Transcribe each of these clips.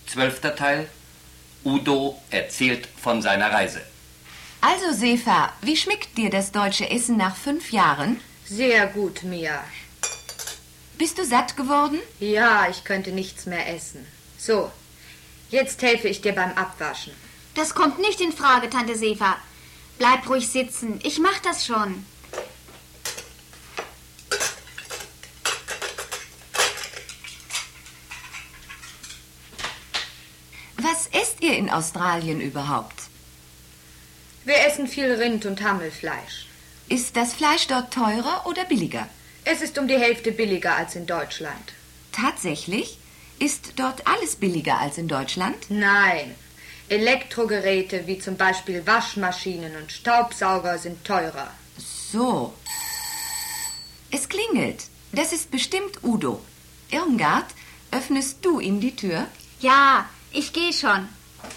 12. Teil. Udo erzählt von seiner Reise. Also, Sefa, wie schmeckt dir das deutsche Essen nach 5 Jahren? Sehr gut, Mia. Bist du satt geworden? Ja, ich könnte nichts mehr essen. So, jetzt helfe ich dir beim Abwaschen. Das kommt nicht in Frage, Tante Sefa. Bleib ruhig sitzen. Ich mach das schon. Was esst ihr in Australien überhaupt? Wir essen viel Rind- und Hammelfleisch. Ist das Fleisch dort teurer oder billiger? Es ist um die Hälfte billiger als in Deutschland. Tatsächlich? Ist dort alles billiger als in Deutschland? Nein. Elektrogeräte wie zum Beispiel Waschmaschinen und Staubsauger sind teurer. So. Es klingelt. Das ist bestimmt Udo. Irmgard, öffnest du ihm die Tür? Ja, ich gehe schon.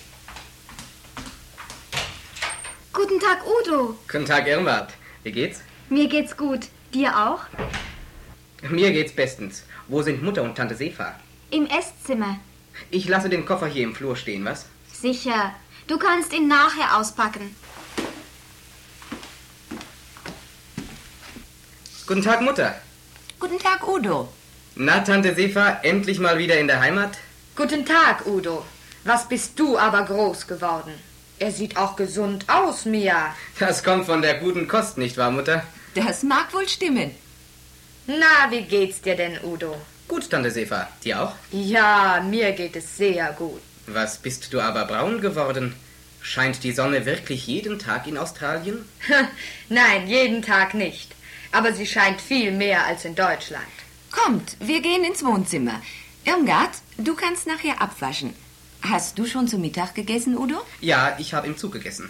Guten Tag, Udo. Guten Tag, Irmgard. Wie geht's? Mir geht's gut. Dir auch? Mir geht's bestens. Wo sind Mutter und Tante Sefa? Im Esszimmer. Ich lasse den Koffer hier im Flur stehen, was? Sicher. Du kannst ihn nachher auspacken. Guten Tag, Mutter. Guten Tag, Udo. Na, Tante Sefa, endlich mal wieder in der Heimat? Guten Tag, Udo. Was bist du aber groß geworden? Er sieht auch gesund aus, Mia. Das kommt von der guten Kost, nicht wahr, Mutter? Das mag wohl stimmen. Na, wie geht's dir denn, Udo? Gut, Tante Sefa. Dir auch? Ja, mir geht es sehr gut. Was bist du aber braun geworden? Scheint die Sonne wirklich jeden Tag in Australien? Nein, jeden Tag nicht. Aber sie scheint viel mehr als in Deutschland. Kommt, wir gehen ins Wohnzimmer. Irmgard, du kannst nachher abwaschen. Hast du schon zu Mittag gegessen, Udo? Ja, ich habe im Zug gegessen.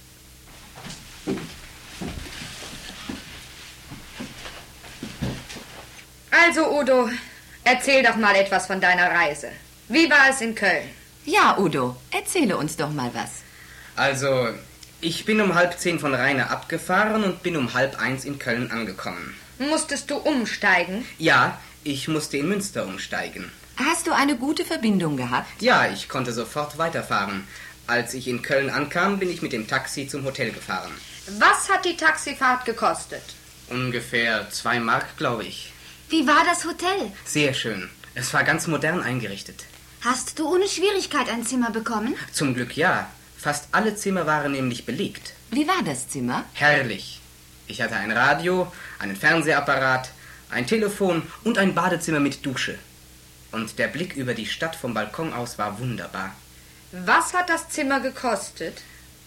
Also, Udo, erzähl doch mal etwas von deiner Reise. Wie war es in Köln? Ja, Udo, erzähle uns doch mal was. Also, ich bin um 9:30 von Rheine abgefahren und bin um 12:30 in Köln angekommen. Musstest du umsteigen? Ja, ich musste in Münster umsteigen. Hast du eine gute Verbindung gehabt? Ja, ich konnte sofort weiterfahren. Als ich in Köln ankam, bin ich mit dem Taxi zum Hotel gefahren. Was hat die Taxifahrt gekostet? Ungefähr 2 Mark, glaube ich. Wie war das Hotel? Sehr schön. Es war ganz modern eingerichtet. Hast du ohne Schwierigkeit ein Zimmer bekommen? Zum Glück ja. Fast alle Zimmer waren nämlich belegt. Wie war das Zimmer? Herrlich. Ich hatte ein Radio, einen Fernsehapparat, ein Telefon und ein Badezimmer mit Dusche. Und der Blick über die Stadt vom Balkon aus war wunderbar. Was hat das Zimmer gekostet?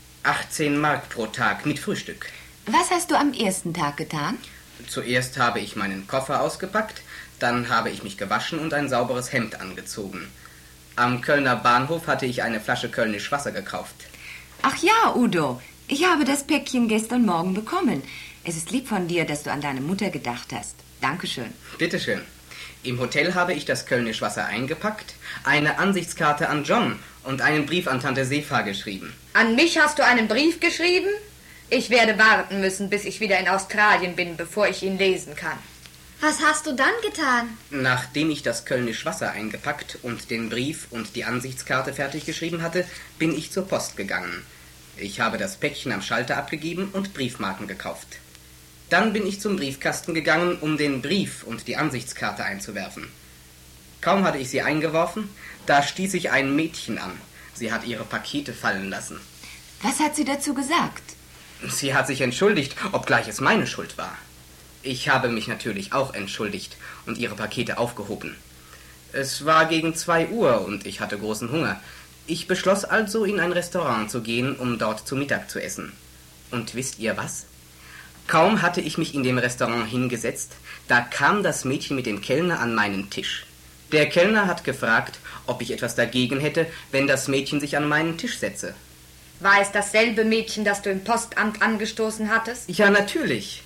18 Mark pro Tag mit Frühstück. Was hast du am ersten Tag getan? Zuerst habe ich meinen Koffer ausgepackt, dann habe ich mich gewaschen und ein sauberes Hemd angezogen. Am Kölner Bahnhof hatte ich eine Flasche Kölnisch Wasser gekauft. Ach ja, Udo, ich habe das Päckchen gestern Morgen bekommen. Es ist lieb von dir, dass du an deine Mutter gedacht hast. Dankeschön. Bitteschön. Im Hotel habe ich das Kölnisch Wasser eingepackt, eine Ansichtskarte an John und einen Brief an Tante Sefa geschrieben. An mich hast du einen Brief geschrieben? Ich werde warten müssen, bis ich wieder in Australien bin, bevor ich ihn lesen kann. Was hast du dann getan? Nachdem ich das Kölnisch Wasser eingepackt und den Brief und die Ansichtskarte fertig geschrieben hatte, bin ich zur Post gegangen. Ich habe das Päckchen am Schalter abgegeben und Briefmarken gekauft. Dann bin ich zum Briefkasten gegangen, um den Brief und die Ansichtskarte einzuwerfen. Kaum hatte ich sie eingeworfen, da stieß ich ein Mädchen an. Sie hat ihre Pakete fallen lassen. Was hat sie dazu gesagt? Sie hat sich entschuldigt, obgleich es meine Schuld war. Ich habe mich natürlich auch entschuldigt und ihre Pakete aufgehoben. Es war gegen 2 Uhr und ich hatte großen Hunger. Ich beschloss also, in ein Restaurant zu gehen, um dort zu Mittag zu essen. Und wisst ihr was? Kaum hatte ich mich in dem Restaurant hingesetzt, da kam das Mädchen mit dem Kellner an meinen Tisch. Der Kellner hat gefragt, ob ich etwas dagegen hätte, wenn das Mädchen sich an meinen Tisch setze. War es dasselbe Mädchen, das du im Postamt angestoßen hattest? Ja, natürlich.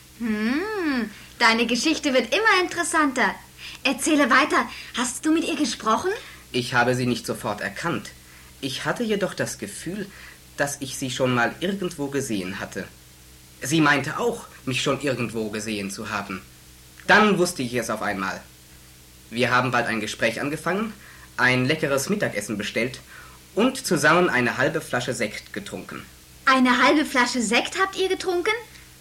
Deine Geschichte wird immer interessanter. Erzähle weiter. Hast du mit ihr gesprochen? Ich habe sie nicht sofort erkannt. Ich hatte jedoch das Gefühl, dass ich sie schon mal irgendwo gesehen hatte. Sie meinte auch, mich schon irgendwo gesehen zu haben. Dann wusste ich es auf einmal. Wir haben bald ein Gespräch angefangen, ein leckeres Mittagessen bestellt und zusammen eine halbe Flasche Sekt getrunken. Eine halbe Flasche Sekt habt ihr getrunken?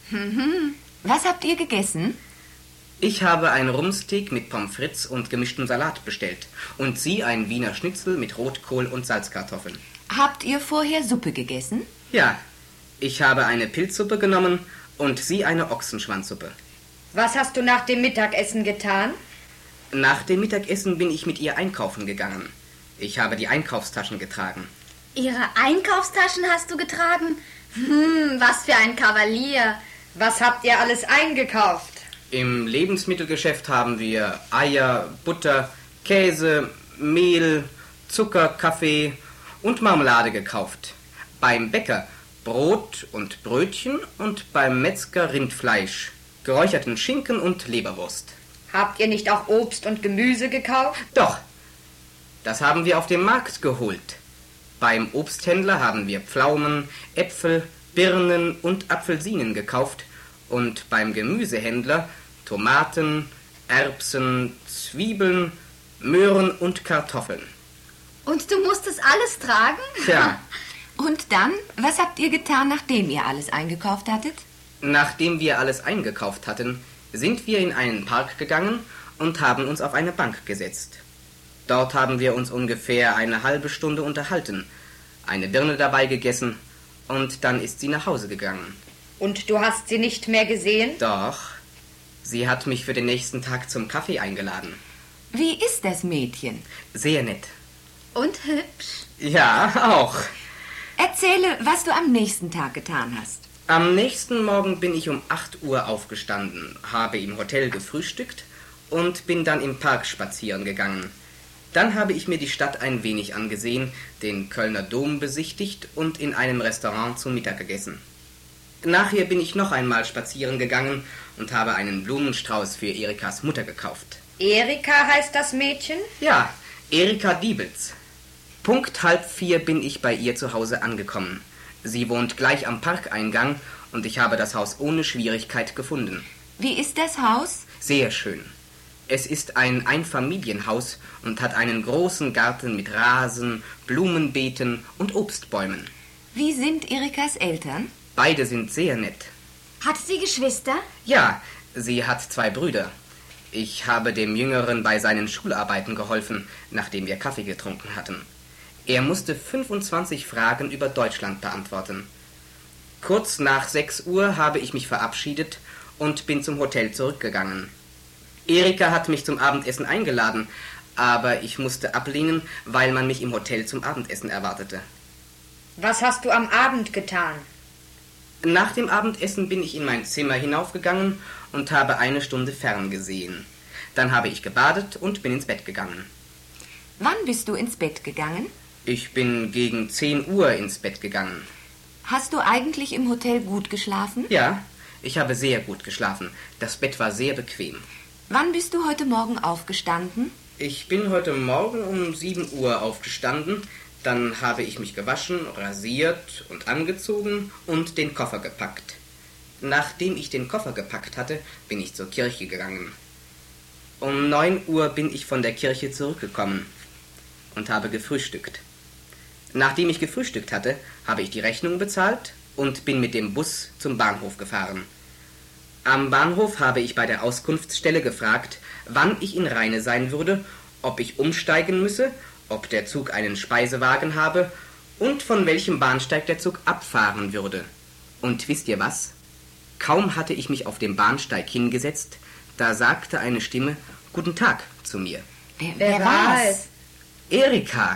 Was habt ihr gegessen? Ich habe ein Rumsteak mit Pommes frites und gemischtem Salat bestellt und Sie ein Wiener Schnitzel mit Rotkohl und Salzkartoffeln. Habt ihr vorher Suppe gegessen? Ja, ich habe eine Pilzsuppe genommen und Sie eine Ochsenschwanzsuppe. Was hast du nach dem Mittagessen getan? Nach dem Mittagessen bin ich mit ihr einkaufen gegangen. Ich habe die Einkaufstaschen getragen. Ihre Einkaufstaschen hast du getragen? Was für ein Kavalier. Was habt ihr alles eingekauft? Im Lebensmittelgeschäft haben wir Eier, Butter, Käse, Mehl, Zucker, Kaffee und Marmelade gekauft. Beim Bäcker Brot und Brötchen und beim Metzger Rindfleisch, geräucherten Schinken und Leberwurst. Habt ihr nicht auch Obst und Gemüse gekauft? Doch, das haben wir auf dem Markt geholt. Beim Obsthändler haben wir Pflaumen, Äpfel, Birnen und Apfelsinen gekauft und beim Gemüsehändler Tomaten, Erbsen, Zwiebeln, Möhren und Kartoffeln. Und du musst es alles tragen? Tja, Und dann, was habt ihr getan, nachdem ihr alles eingekauft hattet? nachdem wir alles eingekauft hatten, sind wir in einen Park gegangen und haben uns auf eine Bank gesetzt. Dort haben wir uns ungefähr eine halbe Stunde unterhalten, eine Birne dabei gegessen und dann ist sie nach Hause gegangen. Und du hast sie nicht mehr gesehen? Doch, sie hat mich für den nächsten Tag zum Kaffee eingeladen. Wie ist das Mädchen? Sehr nett. Und hübsch. Ja, auch. Erzähle, was du am nächsten Tag getan hast. Am nächsten Morgen bin ich um 8 Uhr aufgestanden, habe im Hotel gefrühstückt und bin dann im Park spazieren gegangen. Dann habe ich mir die Stadt ein wenig angesehen, den Kölner Dom besichtigt und in einem Restaurant zu Mittag gegessen. Nachher bin ich noch einmal spazieren gegangen und habe einen Blumenstrauß für Erikas Mutter gekauft. Erika heißt das Mädchen? Ja, Erika Diebels. Punkt 3:30 bin ich bei ihr zu Hause angekommen. Sie wohnt gleich am Parkeingang und ich habe das Haus ohne Schwierigkeit gefunden. Wie ist das Haus? Sehr schön. Es ist ein Einfamilienhaus und hat einen großen Garten mit Rasen, Blumenbeeten und Obstbäumen. Wie sind Erikas Eltern? Beide sind sehr nett. Hat sie Geschwister? Ja, sie hat 2 Brüder. Ich habe dem Jüngeren bei seinen Schularbeiten geholfen, nachdem wir Kaffee getrunken hatten. Er musste 25 Fragen über Deutschland beantworten. Kurz nach 6 Uhr habe ich mich verabschiedet und bin zum Hotel zurückgegangen. Erika hat mich zum Abendessen eingeladen, aber ich musste ablehnen, weil man mich im Hotel zum Abendessen erwartete. Was hast du am Abend getan? Nach dem Abendessen bin ich in mein Zimmer hinaufgegangen und habe eine Stunde ferngesehen. Dann habe ich gebadet und bin ins Bett gegangen. Wann bist du ins Bett gegangen? Ich bin gegen 10 Uhr ins Bett gegangen. Hast du eigentlich im Hotel gut geschlafen? Ja, ich habe sehr gut geschlafen. Das Bett war sehr bequem. Wann bist du heute Morgen aufgestanden? Ich bin heute Morgen um 7 Uhr aufgestanden. Dann habe ich mich gewaschen, rasiert und angezogen und den Koffer gepackt. Nachdem ich den Koffer gepackt hatte, bin ich zur Kirche gegangen. Um 9 Uhr bin ich von der Kirche zurückgekommen und habe gefrühstückt. Nachdem ich gefrühstückt hatte, habe ich die Rechnung bezahlt und bin mit dem Bus zum Bahnhof gefahren. Am Bahnhof habe ich bei der Auskunftsstelle gefragt, wann ich in Rheine sein würde, ob ich umsteigen müsse, ob der Zug einen Speisewagen habe und von welchem Bahnsteig der Zug abfahren würde. Und wisst ihr was? Kaum hatte ich mich auf dem Bahnsteig hingesetzt, da sagte eine Stimme »Guten Tag« zu mir. Wer war es? Erika.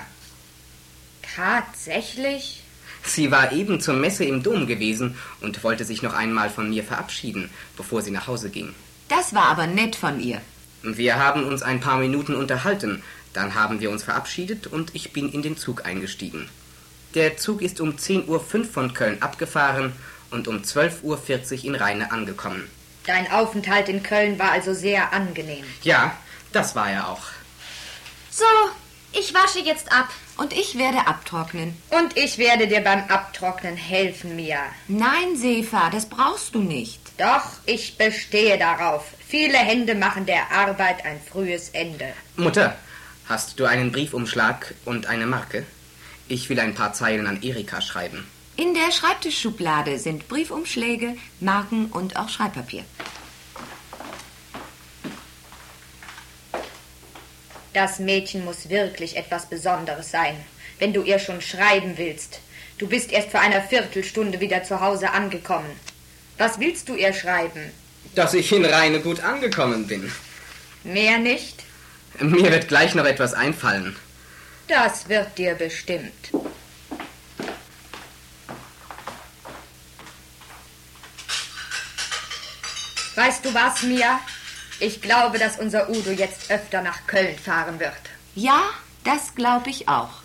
Tatsächlich? Sie war eben zur Messe im Dom gewesen und wollte sich noch einmal von mir verabschieden, bevor sie nach Hause ging. Das war aber nett von ihr. Wir haben uns ein paar Minuten unterhalten, dann haben wir uns verabschiedet und ich bin in den Zug eingestiegen. Der Zug ist um 10:05 Uhr von Köln abgefahren und um 12:40 Uhr in Rheine angekommen. Dein Aufenthalt in Köln war also sehr angenehm. Ja, das war er auch. So, ich wasche jetzt ab. Und ich werde abtrocknen. Und ich werde dir beim Abtrocknen helfen, Mia. Nein, Sefa, das brauchst du nicht. Doch, ich bestehe darauf. Viele Hände machen der Arbeit ein frühes Ende. Mutter, Hast du einen Briefumschlag und eine Marke? Ich will ein paar Zeilen an Erika schreiben. In der Schreibtischschublade sind Briefumschläge, Marken und auch Schreibpapier. Das Mädchen muss wirklich etwas Besonderes sein, wenn du ihr schon schreiben willst. Du bist erst vor einer Viertelstunde wieder zu Hause angekommen. Was willst du ihr schreiben? Dass ich in Rheine gut angekommen bin. Mehr nicht? Mir wird gleich noch etwas einfallen. Das wird dir bestimmt. Weißt du was, Mia? Ich glaube, dass unser Udo jetzt öfter nach Köln fahren wird. Ja, das glaube ich auch.